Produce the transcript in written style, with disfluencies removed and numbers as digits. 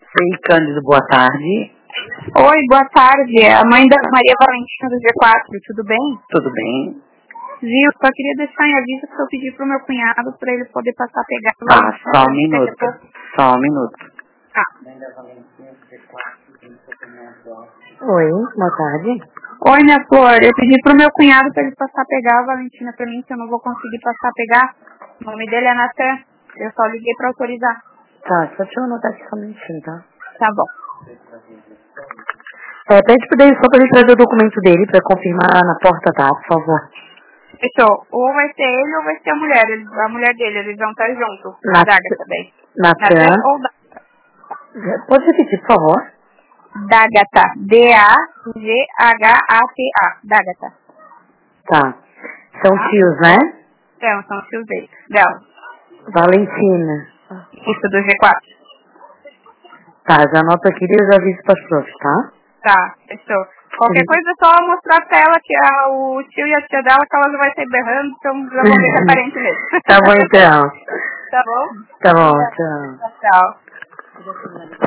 Ei, Cândido, boa tarde. Oi, boa tarde. É a mãe da Maria Valentina do G4, tudo bem? Tudo bem? Viu, só queria deixar em aviso que eu pedi pro meu cunhado para ele poder passar a pegar. Só um minuto. Só um minuto. Tá. Oi, boa tarde. Oi, minha flor. Eu pedi pro meu cunhado para ele passar a pegar a Valentina para mim, que eu não vou conseguir passar a pegar. O nome dele é Natan. Eu só liguei para autorizar. Tá, só deixa eu anotar aqui somente, tá? Tá bom. Pede pra ele só pra ele trazer o documento dele pra confirmar na porta, tá? Por favor. Fechou. Ou vai ser ele ou vai ser a mulher. A mulher dele, eles vão estar juntos. Daga também. Natan. Ou Daga. Pode repetir, por favor? Dagata. D-A-G-H-A-T-A. Dagata. Tá. São tios, né? Então, são os tios dela. Valentina. Isso, do G4. Tá, já anota aqui e eu já aviso pras profs, tá? Tá, fechou. Qualquer coisa é só mostrar pra ela que o tio e a tia dela, que ela já vai sair berrando, então já vão ver que é parente mesmo. Tá bom, então. Tá bom? Tá bom, tchau. Tchau.